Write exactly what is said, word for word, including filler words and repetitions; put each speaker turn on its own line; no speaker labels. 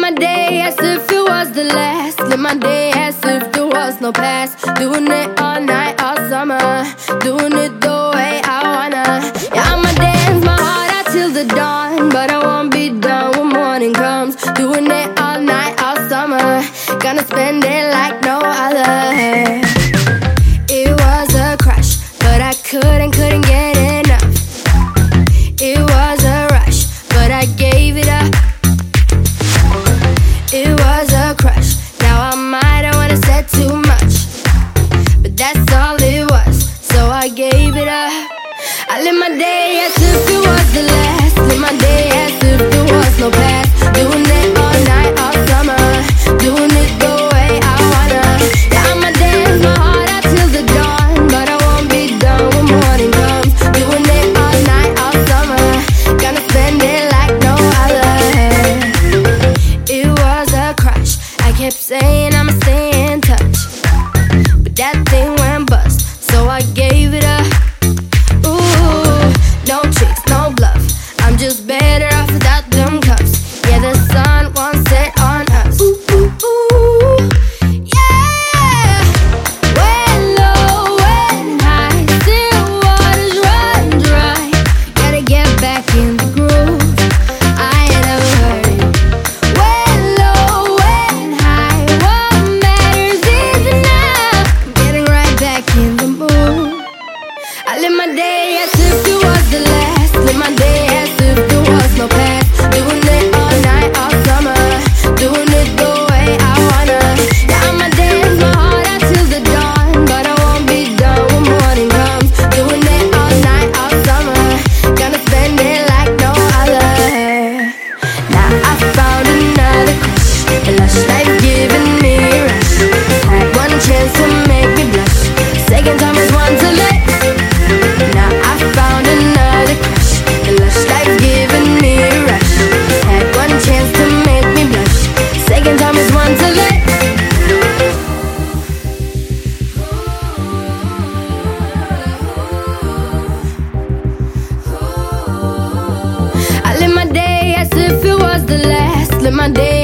my day as if it was the last. Live my day as if there was no past. Doing it all night, all summer. Doing it the way I wanna. Yeah, I'ma dance my heart out till the dawn, but I won't be done when morning comes. Doing it all night, all summer. Gonna spend it like no other. It was a crush, but I couldn't, couldn't get enough. It was a rush, but I gave it up. It was a crush, now I might have wanna said too much, but that's all it was, so I gave it up. I live my day as if it was the last. Live my day as if there was no past. Doing it all night, all summer. Doing it the way I wanna. Yeah, I'ma dance my heart out till the dawn, but I won't be done when morning comes. Doing it all night, all summer. Gonna spend it like no other. It was a crush, I kept saying I'ma stay in touch, but that thing went bust, so I gave it up. Ooh, no tricks, no bluff, I'm just better off without them cuffs. Yeah, the sun won't set on us. Ooh, ooh, ooh, yeah. When low, when high, still waters run dry. Gotta get back in the groove, I ain't never heard it. When low, when high, what matters is enough. Getting right back in the mood. I live my day as if it was the last. Live my day as if there was no past. Doing it all night, all summer. Doing it the way I wanna. Yeah, I'ma dance my heart out till the dawn, but I won't be done when morning comes. Doing it all night, all summer. Gonna spend it like no other. Now I found another crush, a lush life giving me a rush. Had one chance to make me blush, second time is one to let. Now I found another crush, a lush life giving me a rush. Had one chance to make me blush, second time is one to let. I live my day as if it was the last. Live my day